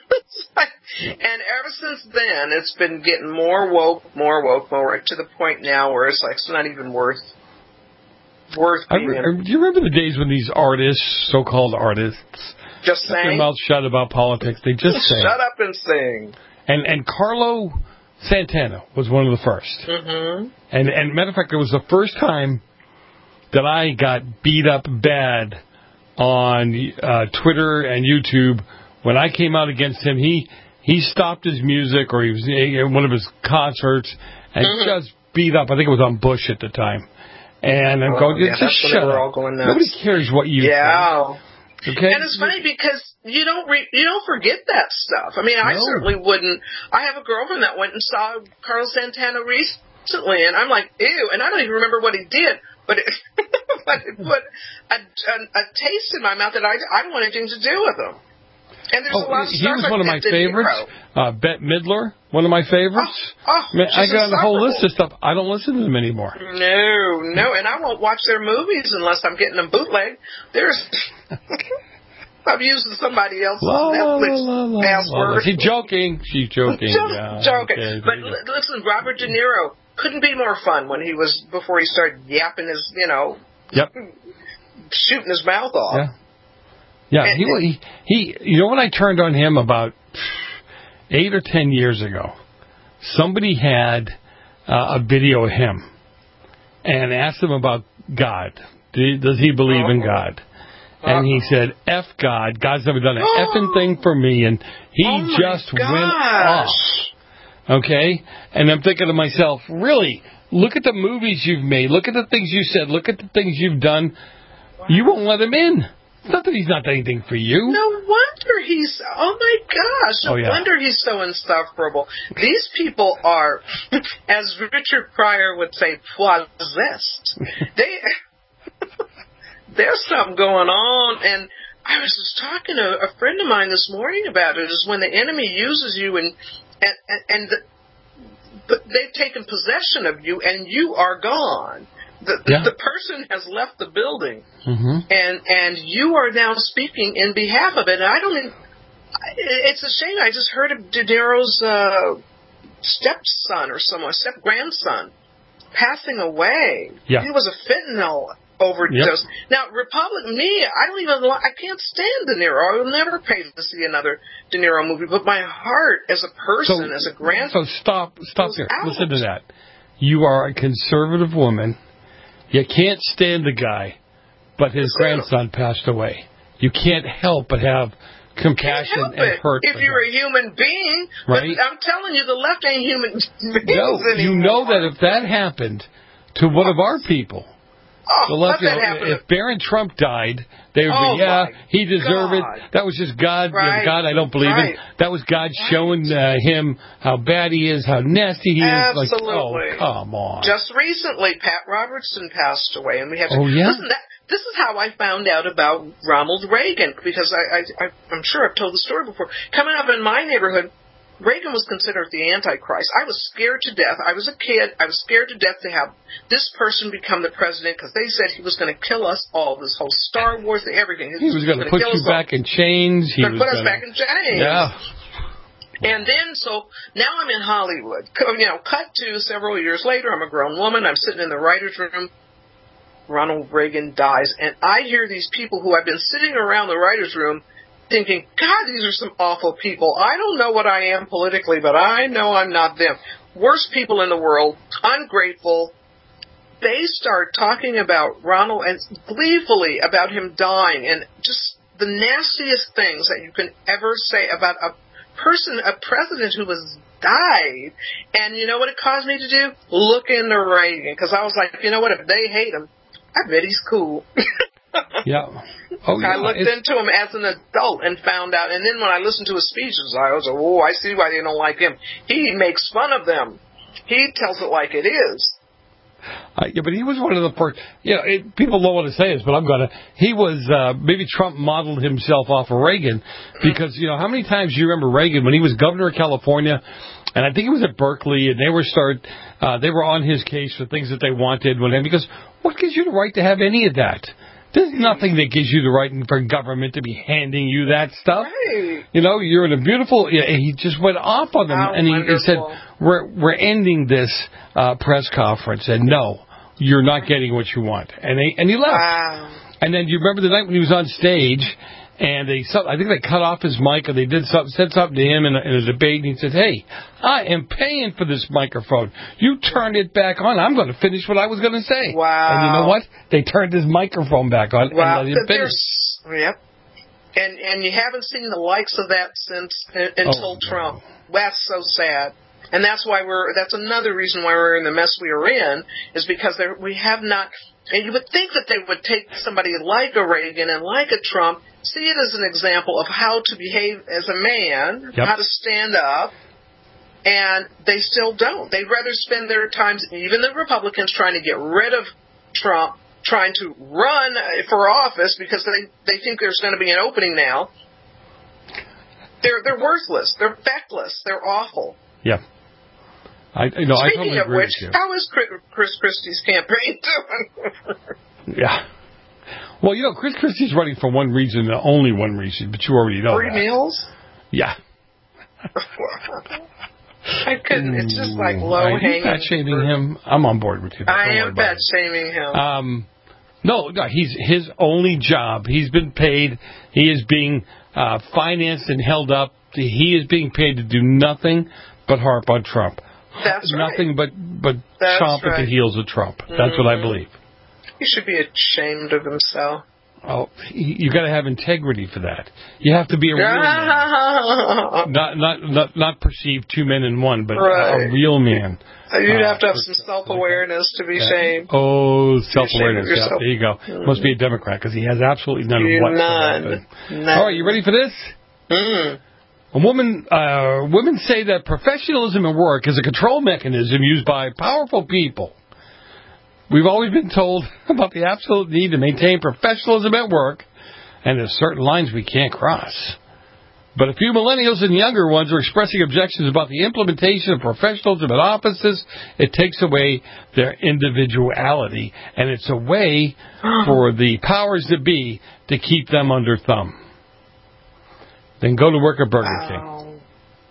And ever since then, it's been getting more woke, more woke, more to the point now where it's like it's not even worth worth being.
I re- do you remember the days when these artists, so-called artists,
just
kept their
sang?
mouths shut about politics? They just sang.
Shut up and sing.
And and Carlo Santana was one of the first.
Mm-hmm.
And and matter of fact, it was the first time that I got beat up bad on uh, Twitter and YouTube. When I came out against him, he he stopped his music, or he was in one of his concerts, and mm-hmm. just beat up. I think it was on Bush at the time. And I'm
oh,
going,
yeah,
just shut up.
All going nuts.
Nobody cares what you
yeah.
think. Okay?
And it's funny because you don't re- you don't forget that stuff. I mean, I
no.
certainly wouldn't. I have a girlfriend that went and saw Carlos Santana recently, and I'm like, ew, and I don't even remember what he did. But it, but it put a, a, a taste in my mouth that I, I don't want anything to do with him. And there's
oh,
a lot of
he
stuff
was
like
one of my favorites. Uh, Bette Midler, one of my favorites.
Oh, oh,
Man, I got a whole list of stuff. I don't listen to them anymore.
No, no, and I won't watch their movies unless I'm getting them bootleg. There's, I'm using somebody else's la, Netflix la, la, la, password.
La, She's joking. She's joking.
Just
yeah,
joking.
Okay,
but l- listen, Robert De Niro couldn't be more fun when he was before he started yapping his, you know,
yep,
shooting his mouth off.
Yeah. Yeah, he, he, he, you know when I turned on him about eight or ten years ago, somebody had uh, a video of him and asked him about God. Does he believe oh. in God? And he said, F God. God's never done an oh. effing thing for me. And he
oh
just
gosh.
went off. Okay? And I'm thinking to myself, really, look at the movies you've made. Look at the things you said. Look at the things you've done. Wow. You won't let him in. It's not that he's not anything for you.
No wonder he's, oh my gosh, no
oh, yeah.
wonder he's so insufferable. These people are, as Richard Pryor would say, possessed. They, there's something going on, and I was just talking to a friend of mine this morning about it, is when the enemy uses you and, and, and, and the, but they've taken possession of you and you are gone. The,
yeah.
the person has left the building,
mm-hmm.
and and you are now speaking in behalf of it. And I don't even, it's a shame. I just heard of De Niro's uh, stepson or someone, step-grandson, passing away.
Yeah.
He was a fentanyl overdose.
Yep.
Now, Republic, me, I don't even, I can't stand De Niro. I will never pay to see another De Niro movie, but my heart as a person,
so,
as a grandson.
So stop, stop there.
Out.
Listen to that. You are a conservative woman. You can't stand the guy, but his grandson passed away. You can't help but have compassion
help
and
it.
hurt.
If you're a human being,
right?
But I'm telling you, the left ain't human beings
no,
anymore.
You know that if that happened to one of our people,
oh,
the left,
let
you
that
know,
happen.
if Barron Trump died, they would
oh
be, yeah, he deserved
God.
it. That was just God.
Right.
You know, God, I don't believe
right.
it. That was God
right.
showing uh, him how bad he is, how nasty he
Absolutely.
is. Like, oh, come on.
Just recently, Pat Robertson passed away, and we have to.
Oh, yeah?
Listen, that, this is how I found out about Ronald Reagan, because I, I, I, I'm sure I've told the story before. Coming up in my neighborhood, Reagan was considered the Antichrist. I was scared to death. I was a kid. I was scared to death to have this person become the president because they said he was going to kill us all. This whole Star Wars, everything.
He was, was going to put you back all. in chains. He
was going to put
gonna...
us back in chains.
Yeah.
And then, so now I'm in Hollywood. You know, cut to several years later. I'm a grown woman. I'm sitting in the writer's room. Ronald Reagan dies, and I hear these people who have been sitting around the writer's room thinking, God, these are some awful people. I don't know what I am politically, but I know I'm not them. Worst people in the world, ungrateful. They start talking about Ronald and gleefully about him dying and just the nastiest things that you can ever say about a person, a president who was died. And you know what it caused me to do? Look into Reagan, because I was like, you know what, if they hate him, I bet he's cool.
Yeah. Oh, yeah.
I looked it's... into him as an adult and found out. And then when I listened to his speeches, I was like, oh, I see why they don't like him. He makes fun of them. He tells it like it is.
Uh, yeah, but he was one of the first. You know, it, people don't want to say this, but I'm going to. He was, uh, maybe Trump modeled himself off of Reagan because, you know, how many times do you remember Reagan when he was governor of California? And I think it was at Berkeley, and they were start, uh, they were on his case for things that they wanted. When, because what gives you the right to have any of that? There's nothing that gives you the right for government to be handing you that stuff.
Right.
You know, you're in a beautiful. Yeah, he just went off on them,
How
and he, he said, "We're we're ending this uh, press conference." And no, you're not getting what you want. And they and he left.
Wow.
And then you remember the night when he was on stage, and they I think they cut off his mic, and they did something, said something to him in a, in a debate, and he said, "Hey, I am paying for this microphone. You turn it back on. I'm going to finish what I was going to say."
Wow.
And you know what? They turned his microphone back on
Wow.
and let him finish.
Yep. And and you haven't seen the likes of that since uh, until
Oh,
Trump. That's so sad. And that's why we're. That's another reason why we're in the mess we are in, is because there, we have not. And you would think that they would take somebody like a Reagan and like a Trump, see it as an example of how to behave as a man,
Yep.
how to stand up, and they still don't. They'd rather spend their times, even the Republicans, trying to get rid of Trump, trying to run for office because they, they think there's going to be an opening now. They're they're worthless. They're feckless. They're awful.
Yeah. I, you know, I
Speaking
totally
of
agree
which,
with you.
how is Chris Chris Christie's campaign doing?
Yeah. Well, you know, Chris Christie's running for one region, and only one region, but you already know
Free
that.
meals?
Yeah.
I couldn't. It's just like low
Are you
hanging.
fat shaming him? I'm on board with you. Don't
I
worry
am
about
fat
it.
shaming him.
Um, no, no, he's his only job. He's been paid. He is being uh, financed and held up. He is being paid to do nothing but harp on Trump.
That's right.
Nothing but but
That's
chomp at
right.
the heels of Trump. That's what I
Mhm.
believe.
He should be ashamed of himself.
Oh, you got to have integrity for that. You have to be a real man. Not not not not perceive two men in one, but
Right.
a real man.
You'd
Uh,
have to have some self-awareness to be
Yeah.
shamed.
Oh, self-awareness.
You're ashamed of
Yeah,
yourself.
there you go.
Mm.
Must be a Democrat because he has absolutely none
You-
of whatsoever.
none. None.
All right, you ready for this?
Mm.
A woman, uh, women say that professionalism at work is a control mechanism used by powerful people. We've always been told about the absolute need to maintain professionalism at work, and there's certain lines we can't cross. But a few millennials and younger ones are expressing objections about the implementation of professionalism at offices. It takes away their individuality, and it's a way for the powers that be to keep them under thumb. Then go to work at Burger
Wow.
King.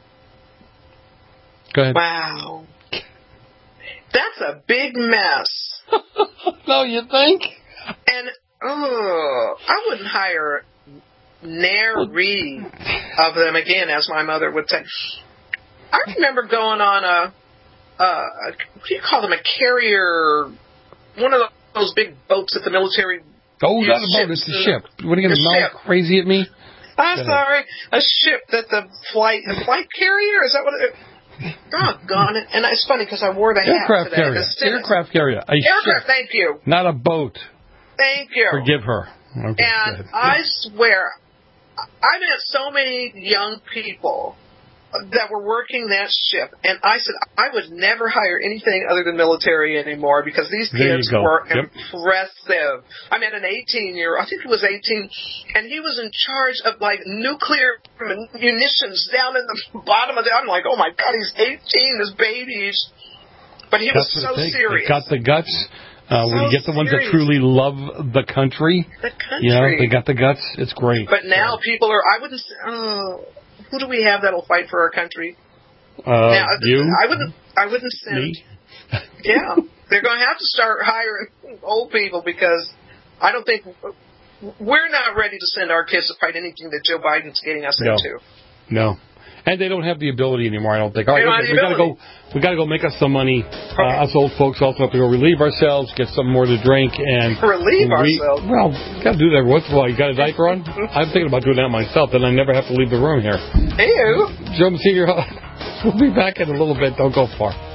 Go ahead.
Wow. That's a big mess.
No, you think?
And, oh, I wouldn't hire nary of them again, as my mother would say. I remember going on a, a, a what do you call them, a carrier, one of those big boats at the military.
Oh, not a
ships.
boat, it's a ship. What are you going to
A
mouth
ship.
crazy at me?
I'm
Go ahead.
sorry, a ship that the flight, a flight carrier, is that what it Doggone it. And it's funny because I wore the hat
Aircraft
today.
carrier.
The Stennis-
Aircraft carrier. A
Aircraft,
ship,
thank you.
not a boat.
Thank you.
Forgive her. Okay, go
And
ahead.
I swear, I met so many young people that were working that ship, and I said I would never hire anything other than military anymore because these
There you
kids
go.
were
Yep.
impressive. I met an eighteen-year-old, I think he was eighteen, and he was in charge of like nuclear munitions down in the bottom of the. I'm like, oh my God, he's eighteen, this baby's. But he
That's
was
what
so
it takes.
serious.
They got the guts. Uh, when
So
you get the ones that
serious.
truly love the country,
The country.
you know, they got the guts. It's great.
But now people are. I wouldn't. Oh, who do we have that'll fight for our country?
Uh,
now,
you,
I wouldn't. I wouldn't send.
me.
Yeah, they're going to have to start hiring old people because I don't think we're not ready to send our kids to fight anything that Joe Biden's getting us
No.
into.
No. And they don't have the ability anymore, I don't think. All right,
They don't
okay,
have
we
the
gotta go. We gotta go make us some money. Uh, us old folks also have to go relieve ourselves, get some more to drink, and
Relieve
we,
ourselves?
Well, you gotta do that every once in a while. You got a diaper on? I'm thinking about doing that myself. Then I never have to leave the room here.
Ew.
Joe Senior, we'll be back in a little bit. Don't go far.